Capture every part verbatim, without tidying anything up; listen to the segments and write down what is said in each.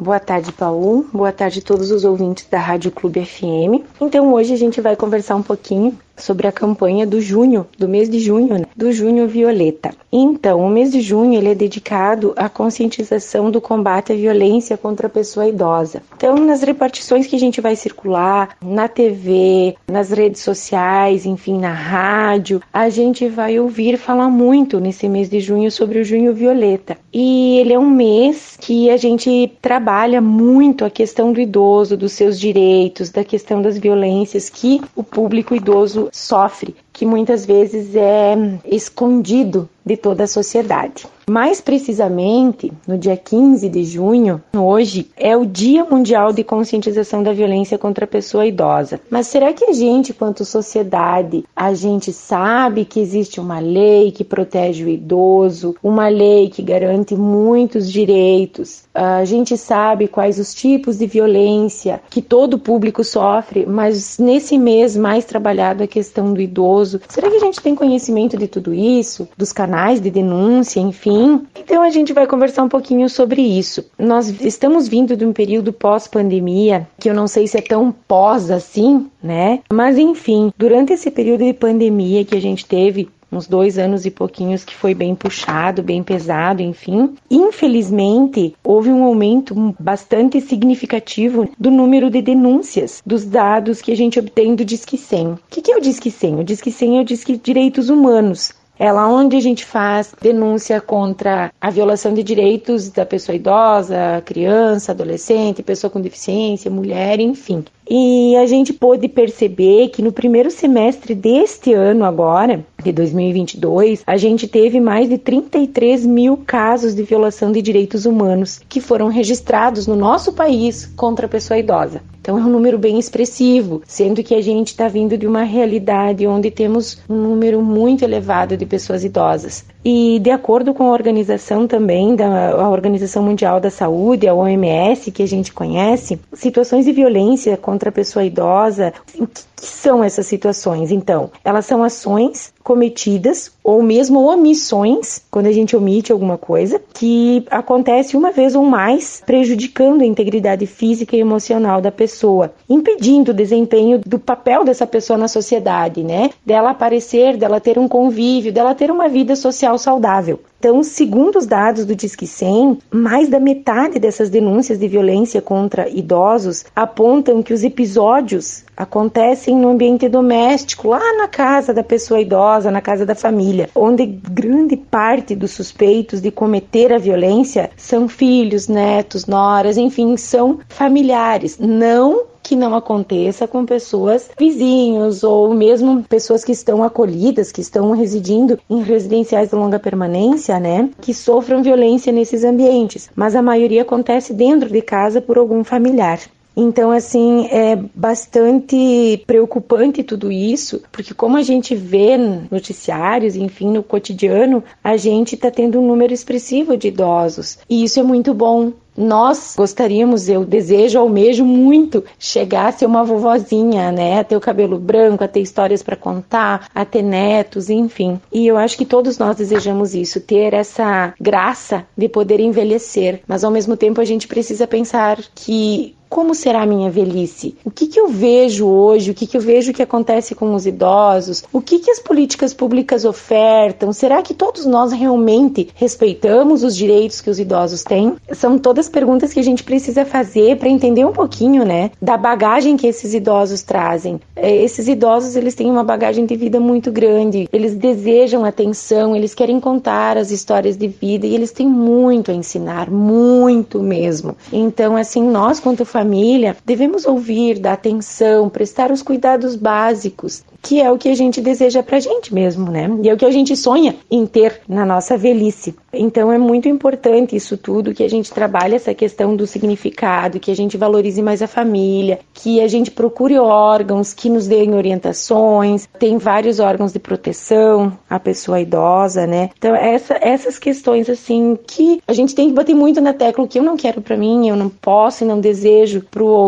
Boa tarde, Paulo. Boa tarde a todos os ouvintes da Rádio Clube F M. Então, hoje a gente vai conversar um pouquinho sobre a campanha do junho, do mês de junho, né? Do Junho Violeta. Então, o mês de junho ele é dedicado à conscientização do combate à violência contra a pessoa idosa. Então, nas repartições que a gente vai circular, na T V, nas redes sociais, enfim, na rádio, a gente vai ouvir falar muito nesse mês de junho sobre o Junho Violeta. E ele é um mês que a gente trabalha muito a questão do idoso, dos seus direitos, da questão das violências que o público idoso sofre, que muitas vezes é escondido de toda a sociedade. Mais precisamente, no dia quinze de junho, hoje, é o Dia Mundial de Conscientização da Violência contra a Pessoa Idosa. Mas será que a gente, quanto sociedade, a gente sabe que existe uma lei que protege o idoso, uma lei que garante muitos direitos? A gente sabe quais os tipos de violência que todo público sofre, mas nesse mês mais trabalhado a questão do idoso, será que a gente tem conhecimento de tudo isso? Dos canais de denúncia, enfim? Então a gente vai conversar um pouquinho sobre isso. Nós estamos vindo de um período pós-pandemia, que eu não sei se é tão pós assim, né? Mas enfim, durante esse período de pandemia que a gente teve, uns dois anos e pouquinhos, que foi bem puxado, bem pesado, enfim. Infelizmente, houve um aumento bastante significativo do número de denúncias, dos dados que a gente obtém do Disque cem. O que é o Disque cem? O Disque cem é o Disque Direitos Humanos. É lá onde a gente faz denúncia contra a violação de direitos da pessoa idosa, criança, adolescente, pessoa com deficiência, mulher, enfim. E a gente pôde perceber que no primeiro semestre deste ano agora, de dois mil e vinte e dois, a gente teve mais de trinta e três mil casos de violação de direitos humanos que foram registrados no nosso país contra a pessoa idosa. Então é um número bem expressivo, sendo que a gente está vindo de uma realidade onde temos um número muito elevado de pessoas idosas. E de acordo com a organização também, da a Organização Mundial da Saúde, a O M S, que a gente conhece, situações de violência contra a pessoa idosa, o que, que são essas situações? Então, elas são ações cometidas ou mesmo omissões, quando a gente omite alguma coisa, que acontece uma vez ou mais, prejudicando a integridade física e emocional da pessoa, impedindo o desempenho do papel dessa pessoa na sociedade, né? Dela aparecer, dela ter um convívio, dela ter uma vida social saudável. Então, segundo os dados do Disque cem, mais da metade dessas denúncias de violência contra idosos apontam que os episódios acontecem no ambiente doméstico, lá na casa da pessoa idosa, na casa da família, onde grande parte dos suspeitos de cometer a violência são filhos, netos, noras, enfim, são familiares, não que não aconteça com pessoas vizinhos ou mesmo pessoas que estão acolhidas, que estão residindo em residenciais de longa permanência, né, que sofram violência nesses ambientes, mas a maioria acontece dentro de casa por algum familiar. Então, assim, é bastante preocupante tudo isso, porque como a gente vê noticiários, enfim, no cotidiano, a gente está tendo um número expressivo de idosos. E isso é muito bom. Nós gostaríamos, eu desejo, almejo muito chegar a ser uma vovozinha, né? A ter o cabelo branco, a ter histórias para contar, a ter netos, enfim. E eu acho que todos nós desejamos isso, ter essa graça de poder envelhecer. Mas ao mesmo tempo a gente precisa pensar que como será a minha velhice? O que, que eu vejo hoje? O que, que eu vejo que acontece com os idosos? O que, que as políticas públicas ofertam? Será que todos nós realmente respeitamos os direitos que os idosos têm? São todas perguntas que a gente precisa fazer para entender um pouquinho, né, da bagagem que esses idosos trazem. Esses idosos, eles têm uma bagagem de vida muito grande. Eles desejam atenção, eles querem contar as histórias de vida e eles têm muito a ensinar, muito mesmo. Então, assim, nós, quanto família, devemos ouvir, dar atenção, prestar os cuidados básicos, que é o que a gente deseja pra gente mesmo, né? E é o que a gente sonha em ter na nossa velhice. Então é muito importante isso tudo, que a gente trabalhe essa questão do significado, que a gente valorize mais a família, que a gente procure órgãos que nos deem orientações. Tem vários órgãos de proteção à pessoa idosa, né? Então essa, essas questões, assim, que a gente tem que bater muito na tecla, o que eu não quero pra mim, eu não posso e não desejo pro outro.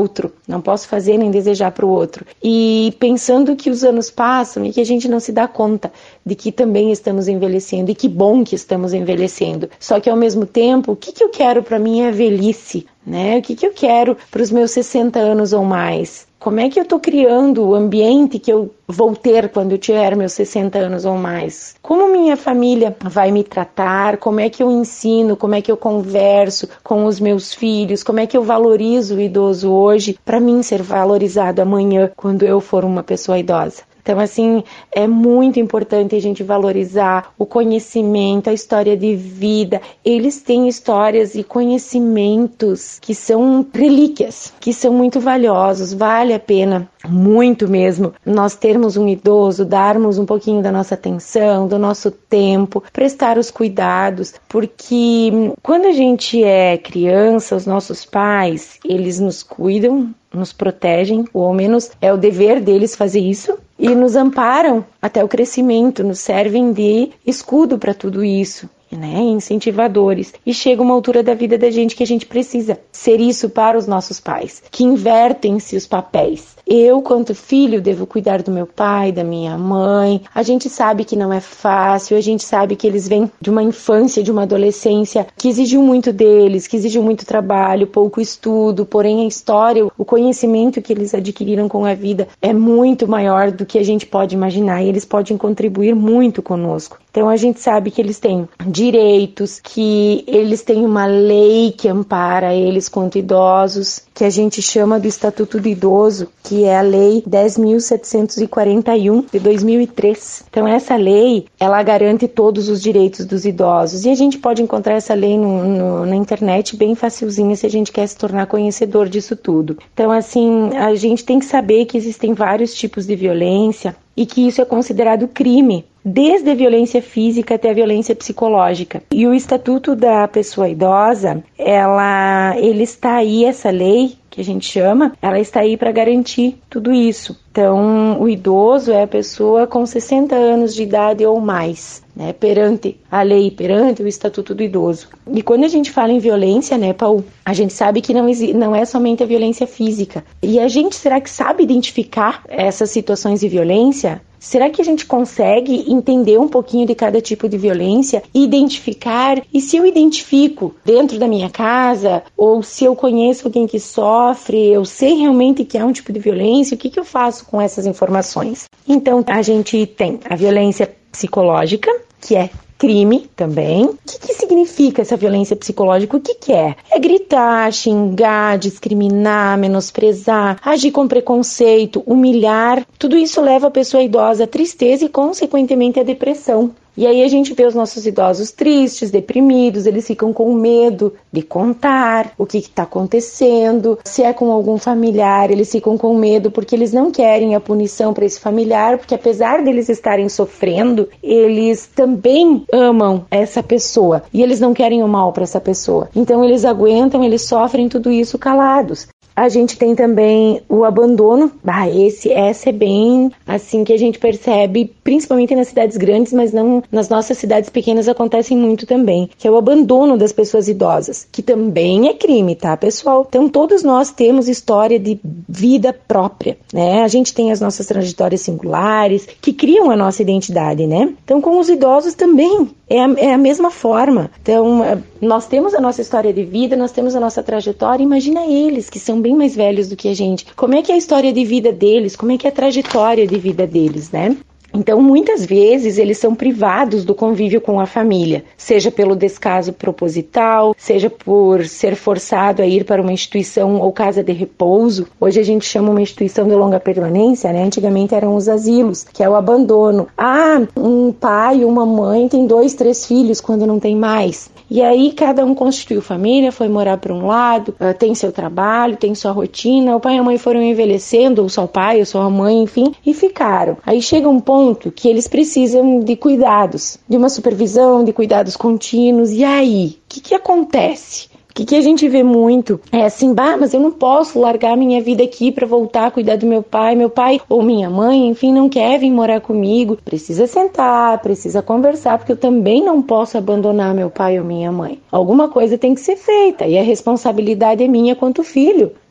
não posso fazer nem desejar para o outro. E pensando que os anos passam e que a gente não se dá conta de que também estamos envelhecendo, e que bom que estamos envelhecendo. Só que ao mesmo tempo, o que, que eu quero para minha velhice? Né? O que, que eu quero para os meus sessenta anos ou mais? Como é que eu estou criando o ambiente que eu vou ter quando eu tiver meus sessenta anos ou mais? Como minha família vai me tratar? Como é que eu ensino? Como é que eu converso com os meus filhos? Como é que eu valorizo o idoso hoje para mim ser valorizado amanhã quando eu for uma pessoa idosa? Então, assim, é muito importante a gente valorizar o conhecimento, a história de vida. Eles têm histórias e conhecimentos que são relíquias, que são muito valiosos. Vale a pena, muito mesmo, nós termos um idoso, darmos um pouquinho da nossa atenção, do nosso tempo, prestar os cuidados, porque quando a gente é criança, os nossos pais, eles nos cuidam, nos protegem, ou ao menos é o dever deles fazer isso, e nos amparam até o crescimento, nos servem de escudo para tudo isso, né? Incentivadores. E chega uma altura da vida da gente que a gente precisa ser isso para os nossos pais, que invertem-se os papéis. Eu, quanto filho, devo cuidar do meu pai, da minha mãe. A gente sabe que não é fácil, a gente sabe que eles vêm de uma infância, de uma adolescência que exigiu muito deles, que exigiu muito trabalho, pouco estudo, porém a história, o conhecimento que eles adquiriram com a vida é muito maior do que a gente pode imaginar e eles podem contribuir muito conosco. Então a gente sabe que eles têm direitos, que eles têm uma lei que ampara eles quanto idosos, que a gente chama do Estatuto do Idoso, que é a Lei dez mil setecentos e quarenta e um de dois mil e três. Então essa lei, ela garante todos os direitos dos idosos e a gente pode encontrar essa lei no, no, na internet bem facilzinha se a gente quer se tornar conhecedor disso tudo. Então assim, a gente tem que saber que existem vários tipos de violência e que isso é considerado crime, desde a violência física até a violência psicológica. E o Estatuto da Pessoa Idosa, ela, ele está aí, essa lei que a gente chama, ela está aí para garantir tudo isso. Então, o idoso é a pessoa com sessenta anos de idade ou mais, né, perante a lei, perante o Estatuto do Idoso. E quando a gente fala em violência, né, Paul, a gente sabe que não, não é somente a violência física. E a gente, será que sabe identificar essas situações de violência? Será que a gente consegue entender um pouquinho de cada tipo de violência e identificar? E se eu identifico dentro da minha casa, ou se eu conheço alguém que sofre, eu sei realmente que é um tipo de violência, o que, que eu faço com essas informações? Então, a gente tem a violência psicológica, que é crime também. O que, que significa essa violência psicológica? O que, que é? É gritar, xingar, discriminar, menosprezar, agir com preconceito, humilhar. Tudo isso leva a pessoa idosa à tristeza e, consequentemente, à depressão. E aí a gente vê os nossos idosos tristes, deprimidos, eles ficam com medo de contar o que está acontecendo. Se é com algum familiar, eles ficam com medo porque eles não querem a punição para esse familiar, porque apesar deles estarem sofrendo, eles também amam essa pessoa e eles não querem o mal para essa pessoa. Então eles aguentam, eles sofrem tudo isso calados. A gente tem também o abandono. Ah, esse, essa é bem assim que a gente percebe, principalmente nas cidades grandes, mas não nas nossas cidades pequenas acontecem muito também, que é o abandono das pessoas idosas, que também é crime, tá, pessoal? Então todos nós temos história de vida própria, né? A gente tem as nossas trajetórias singulares, que criam a nossa identidade, né? Então com os idosos também é a, é a mesma forma. Então nós temos a nossa história de vida, nós temos a nossa trajetória, imagina eles, que são bem mais velhos do que a gente. Como é que é a história de vida deles? Como é que é a trajetória de vida deles, né? Então, muitas vezes, eles são privados do convívio com a família, seja pelo descaso proposital, seja por ser forçado a ir para uma instituição ou casa de repouso. Hoje a gente chama uma instituição de longa permanência, né? Antigamente eram os asilos, que é o abandono. Ah, um pai, uma mãe tem dois, três filhos quando não tem mais. E aí cada um constituiu família, foi morar para um lado, tem seu trabalho, tem sua rotina, o pai e a mãe foram envelhecendo, ou só o pai, ou só a mãe, enfim, e ficaram. Aí chega um ponto que eles precisam de cuidados, de uma supervisão, de cuidados contínuos, e aí, o que que acontece? O que, que a gente vê muito é assim, bah, mas eu não posso largar minha vida aqui para voltar a cuidar do meu pai, meu pai ou minha mãe, enfim, não quer vir morar comigo. Precisa sentar, precisa conversar, porque eu também não posso abandonar meu pai ou minha mãe. Alguma coisa tem que ser feita e a responsabilidade é minha quanto filho.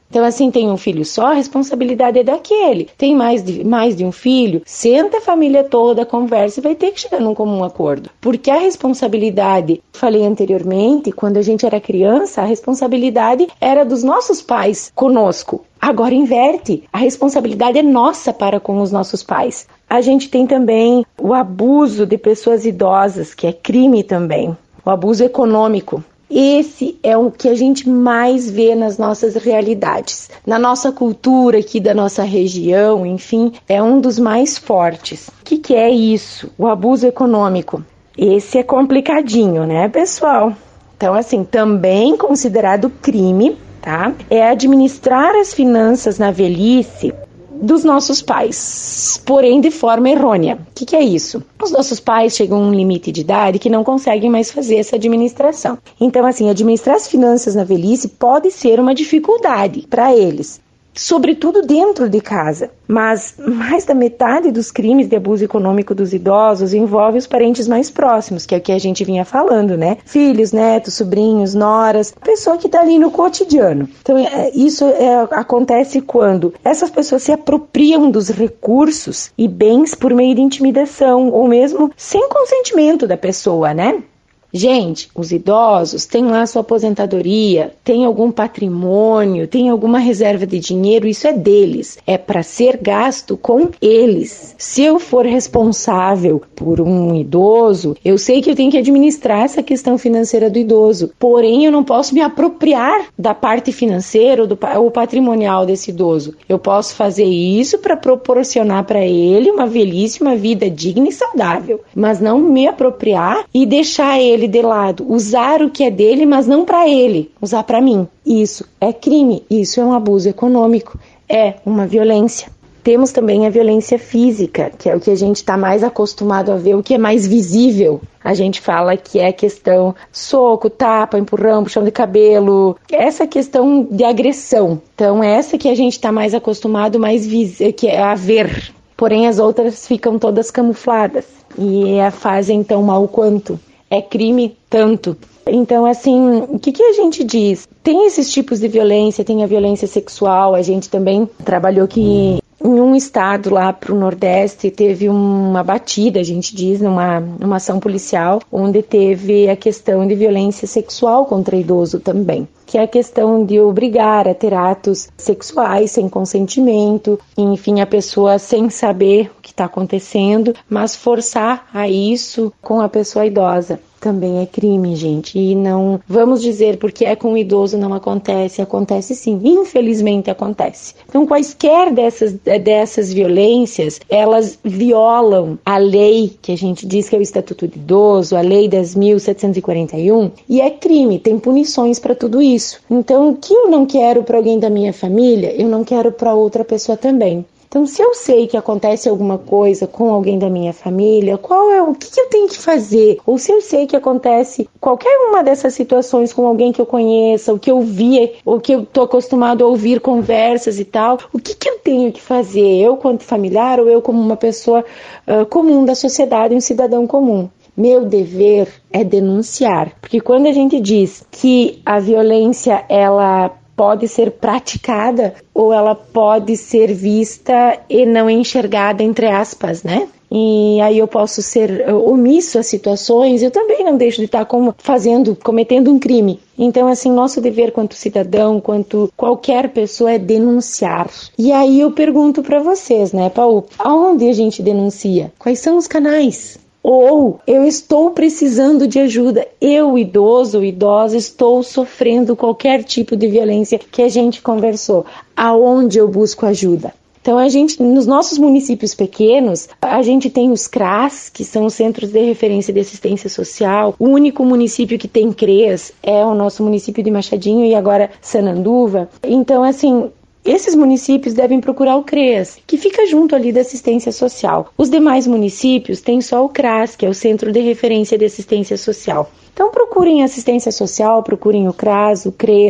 Então, assim, tem um filho só, a responsabilidade é daquele. Tem mais de, mais de um filho, senta a família toda, conversa e vai ter que chegar num comum acordo. Porque a responsabilidade, falei anteriormente, quando a gente era criança, a responsabilidade era dos nossos pais conosco. Agora inverte, a responsabilidade é nossa para com os nossos pais. A gente tem também o abuso de pessoas idosas, que é crime também, o abuso econômico. Esse é o que a gente mais vê nas nossas realidades. Na nossa cultura aqui da nossa região, enfim, é um dos mais fortes. O que, que é isso? O abuso econômico. Esse é complicadinho, né, pessoal? Então, assim, também considerado crime, tá? É administrar as finanças na velhice dos nossos pais, porém de forma errônea. O que, que é isso? Os nossos pais chegam a um limite de idade que não conseguem mais fazer essa administração. Então, assim, administrar as finanças na velhice pode ser uma dificuldade para eles, sobretudo dentro de casa. Mas mais da metade dos crimes de abuso econômico dos idosos envolve os parentes mais próximos, que é o que a gente vinha falando, né? Filhos, netos, sobrinhos, noras, pessoa que está ali no cotidiano. Então, é, isso é, acontece quando essas pessoas se apropriam dos recursos e bens por meio de intimidação, ou mesmo sem consentimento da pessoa, né? Gente, os idosos têm lá sua aposentadoria, têm algum patrimônio, têm alguma reserva de dinheiro, isso é deles. É para ser gasto com eles. Se eu for responsável por um idoso, eu sei que eu tenho que administrar essa questão financeira do idoso. Porém, eu não posso me apropriar da parte financeira ou, do, ou patrimonial desse idoso. Eu posso fazer isso para proporcionar para ele uma velhice, uma vida digna e saudável. Mas não me apropriar e deixar ele de lado, usar o que é dele, mas não para ele, usar para mim. Isso é crime, isso é um abuso econômico, é uma violência. Temos também a violência física, que é o que a gente está mais acostumado a ver, o que é mais visível. A gente fala que é a questão soco, tapa, empurrão, puxão de cabelo, essa questão de agressão. Então, essa que a gente está mais acostumado mais vis- que é a ver. Porém, as outras ficam todas camufladas e fazem tão mal quanto. É crime tanto. Então, assim, o que, que a gente diz? Tem esses tipos de violência, tem a violência sexual, a gente também trabalhou aqui em um estado lá para o Nordeste, teve uma batida, a gente diz, numa, numa ação policial, onde teve a questão de violência sexual contra idoso também, que é a questão de obrigar a ter atos sexuais sem consentimento, enfim, a pessoa sem saber o que está acontecendo, mas forçar a isso com a pessoa idosa. Também é crime, gente, e não vamos dizer porque é com o idoso não acontece, acontece sim, infelizmente acontece. Então, quaisquer dessas, dessas violências, elas violam a lei, que a gente diz que é o Estatuto do Idoso, a Lei dez mil setecentos e quarenta e um, e é crime, tem punições para tudo isso. Então, o que eu não quero para alguém da minha família, eu não quero para outra pessoa também. Então, se eu sei que acontece alguma coisa com alguém da minha família, qual é o que, que eu tenho que fazer? Ou se eu sei que acontece qualquer uma dessas situações com alguém que eu conheça, ou que eu vi, ou que eu estou acostumado a ouvir conversas e tal, o que, que eu tenho que fazer? Eu, quanto familiar, ou eu como uma pessoa uh, comum da sociedade, um cidadão comum? Meu dever é denunciar, porque quando a gente diz que a violência, ela pode ser praticada ou ela pode ser vista e não enxergada, entre aspas, né? E aí eu posso ser omisso a situações, eu também não deixo de estar como, fazendo, cometendo um crime. Então, assim, nosso dever quanto cidadão, quanto qualquer pessoa é denunciar. E aí eu pergunto para vocês, né, Paul, aonde a gente denuncia? Quais são os canais? Ou eu estou precisando de ajuda, eu, idoso ou idosa, estou sofrendo qualquer tipo de violência que a gente conversou. Aonde eu busco ajuda? Então, a gente, nos nossos municípios pequenos, a gente tem os C R A S, que são os Centros de Referência de Assistência Social. O único município que tem C R E A S é o nosso município de Machadinho e agora Sananduva. Então, assim, esses municípios devem procurar o C R E A S, que fica junto ali da assistência social. Os demais municípios têm só o C R A S, que é o Centro de Referência de Assistência Social. Então procurem assistência social, procurem o C R A S, o C R E A S,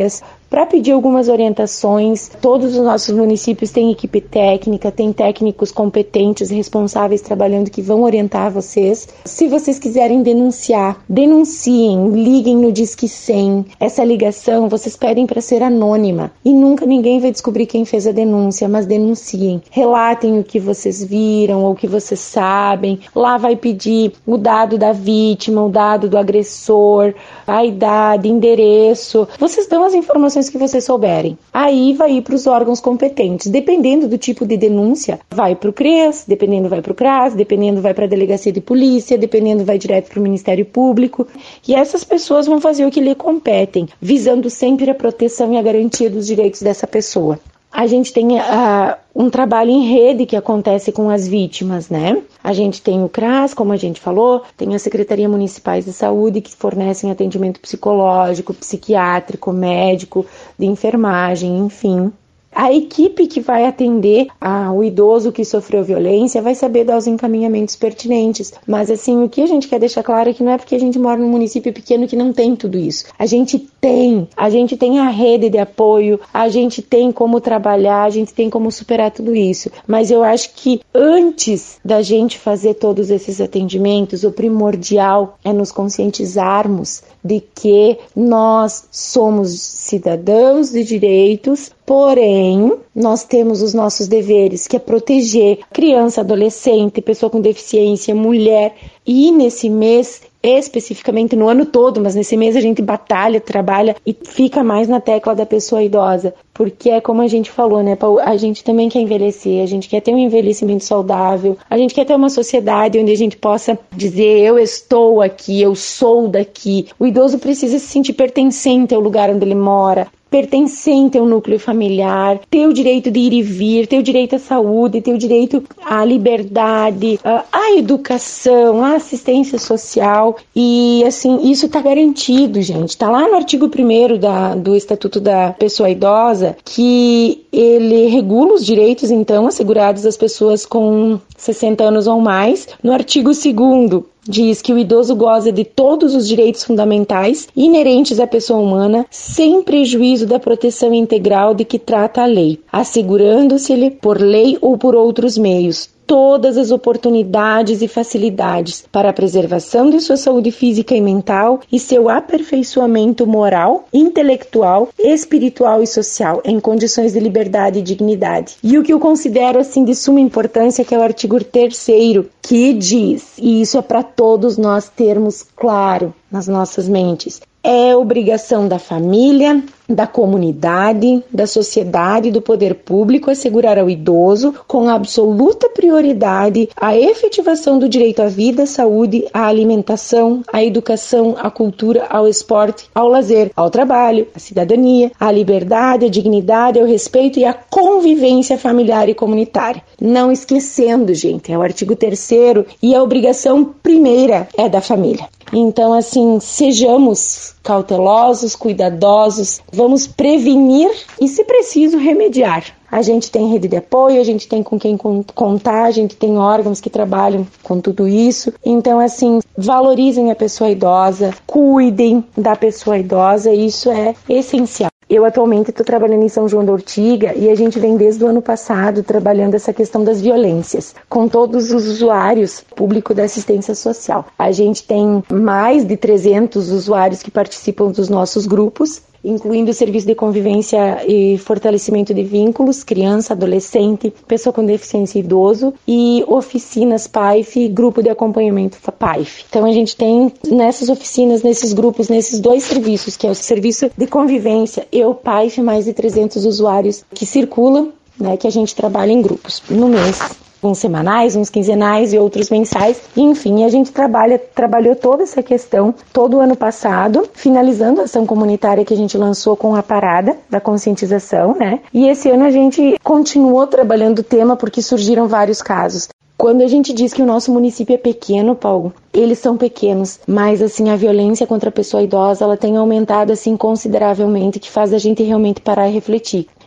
para pedir algumas orientações. Todos os nossos municípios têm equipe técnica, tem técnicos competentes, responsáveis trabalhando que vão orientar vocês. Se vocês quiserem denunciar, denunciem, liguem no Disque cem. Essa ligação vocês pedem para ser anônima e nunca ninguém vai descobrir quem fez a denúncia, mas denunciem. Relatem o que vocês viram ou o que vocês sabem. Lá vai pedir o dado da vítima, o dado do agressor, a idade, endereço. Vocês dão as informações que vocês souberem. Aí vai ir para os órgãos competentes. Dependendo do tipo de denúncia, vai para o CREAS, dependendo vai para o CRAS, dependendo vai para a delegacia de polícia, dependendo vai direto para o Ministério Público. E essas pessoas vão fazer o que lhe competem, visando sempre a proteção e a garantia dos direitos dessa pessoa. A gente tem uh, um trabalho em rede que acontece com as vítimas, né? A gente tem o CRAS, como a gente falou, tem a Secretaria Municipais de Saúde, que fornecem atendimento psicológico, psiquiátrico, médico, de enfermagem, enfim. A equipe que vai atender a, o idoso que sofreu violência vai saber dar os encaminhamentos pertinentes. Mas assim, o que a gente quer deixar claro é que não é porque a gente mora num município pequeno que não tem tudo isso. A gente tem, a gente tem a rede de apoio, a gente tem como trabalhar, a gente tem como superar tudo isso. Mas eu acho que antes da gente fazer todos esses atendimentos, o primordial é nos conscientizarmos de que nós somos cidadãos de direitos, porém, nós temos os nossos deveres, que é proteger criança, adolescente, pessoa com deficiência, mulher. E nesse mês, especificamente no ano todo, mas nesse mês a gente batalha, trabalha e fica mais na tecla da pessoa idosa. Porque é como a gente falou, né, Paulo? A gente também quer envelhecer, a gente quer ter um envelhecimento saudável, a gente quer ter uma sociedade onde a gente possa dizer, eu estou aqui, eu sou daqui. O idoso precisa se sentir pertencente ao lugar onde ele mora, pertencente ao núcleo familiar, ter o direito de ir e vir, ter o direito à saúde, ter o direito à liberdade, à educação, à assistência social. E assim, isso está garantido, gente. Está lá no artigo primeiro da, do Estatuto da Pessoa Idosa, que ele regula os direitos, então, assegurados às pessoas com sessenta anos ou mais. No artigo segundo diz que o idoso goza de todos os direitos fundamentais inerentes à pessoa humana, sem prejuízo da proteção integral de que trata a lei, assegurando-se-lhe, por lei ou por outros meios, todas as oportunidades e facilidades para a preservação de sua saúde física e mental e seu aperfeiçoamento moral, intelectual, espiritual e social em condições de liberdade e dignidade. E o que eu considero assim de suma importância, que é o artigo terceiro, que diz, e isso é para todos nós termos claro nas nossas mentes, é obrigação da família, da comunidade, da sociedade e do poder público assegurar ao idoso, com absoluta prioridade, a efetivação do direito à vida, à saúde, à alimentação, à educação, à cultura, ao esporte, ao lazer, ao trabalho, à cidadania, à liberdade, à dignidade, ao respeito e à convivência familiar e comunitária. Não esquecendo, gente, é o artigo terceiro e a obrigação primeira é da família. Então, assim, sejamos cautelosos, cuidadosos, vamos prevenir e, se preciso, remediar. A gente tem rede de apoio, a gente tem com quem contar, a gente tem órgãos que trabalham com tudo isso. Então, assim, valorizem a pessoa idosa, cuidem da pessoa idosa, isso é essencial. Eu atualmente estou trabalhando em São João da Ortiga e a gente vem desde o ano passado trabalhando essa questão das violências com todos os usuários público da assistência social. A gente tem mais de trezentos usuários que participam dos nossos grupos, incluindo o serviço de convivência e fortalecimento de vínculos, criança, adolescente, pessoa com deficiência e idoso, e oficinas P A I F, grupo de acompanhamento P A I F. Então a gente tem nessas oficinas, nesses grupos, nesses dois serviços, que é o serviço de convivência e o P A I F, mais de trezentos usuários que circulam, né, que a gente trabalha em grupos no mês. Uns semanais, uns quinzenais e outros mensais. Enfim, a gente trabalha, trabalhou toda essa questão todo o ano passado, finalizando a ação comunitária que a gente lançou com a parada da conscientização, né? E esse ano a gente continuou trabalhando o tema porque surgiram vários casos. Quando a gente diz que o nosso município é pequeno, Paulo, eles são pequenos, mas assim, a violência contra a pessoa idosa, ela tem aumentado assim consideravelmente, que faz a gente realmente parar e refletir.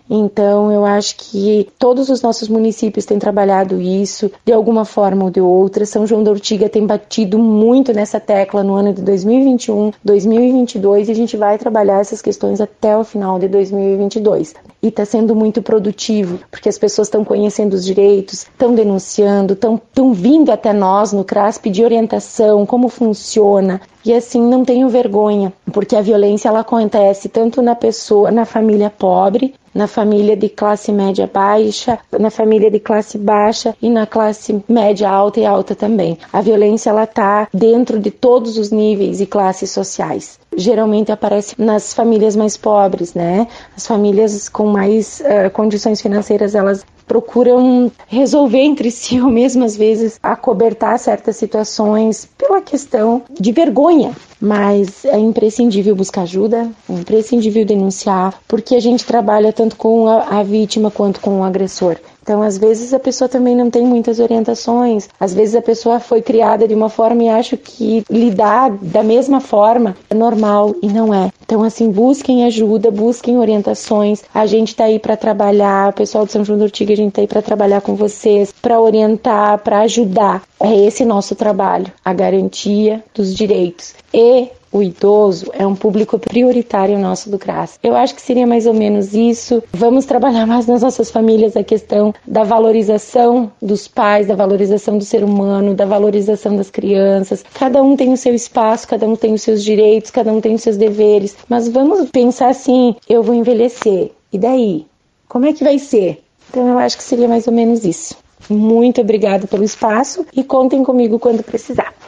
Então, eu acho que todos os nossos municípios têm trabalhado isso, de alguma forma ou de outra. São João da Ortiga tem batido muito nessa tecla no ano de dois mil e vinte e um, dois mil e vinte e dois, e a gente vai trabalhar essas questões até o final de dois mil e vinte e dois. E está sendo muito produtivo, porque as pessoas estão conhecendo os direitos, estão denunciando, estão vindo até nós no CRAS pedir orientação, como funciona. E assim, não tenho vergonha, porque a violência ela acontece tanto na pessoa, na família pobre, na família de classe média baixa, na família de classe baixa e na classe média alta e alta também. A violência ela está dentro de todos os níveis e classes sociais. Geralmente aparece nas famílias mais pobres, né? As famílias com mais uh, condições financeiras, elas procuram resolver entre si ou mesmo às vezes acobertar certas situações pela questão de vergonha. Mas é imprescindível buscar ajuda, é imprescindível denunciar, porque a gente trabalha tanto com a, a vítima quanto com o agressor. Então, às vezes, a pessoa também não tem muitas orientações. Às vezes, a pessoa foi criada de uma forma e acha que lidar da mesma forma é normal e não é. Então, assim, busquem ajuda, busquem orientações. A gente está aí para trabalhar, o pessoal de São João da Ortiga, a gente está aí para trabalhar com vocês, para orientar, para ajudar. É esse nosso trabalho, a garantia dos direitos. E o idoso é um público prioritário nosso do CRAS. Eu acho que seria mais ou menos isso. Vamos trabalhar mais nas nossas famílias a questão da valorização dos pais, da valorização do ser humano, da valorização das crianças. Cada um tem o seu espaço, cada um tem os seus direitos, cada um tem os seus deveres. Mas vamos pensar assim, eu vou envelhecer. E daí? Como é que vai ser? Então eu acho que seria mais ou menos isso. Muito obrigada pelo espaço e contem comigo quando precisar.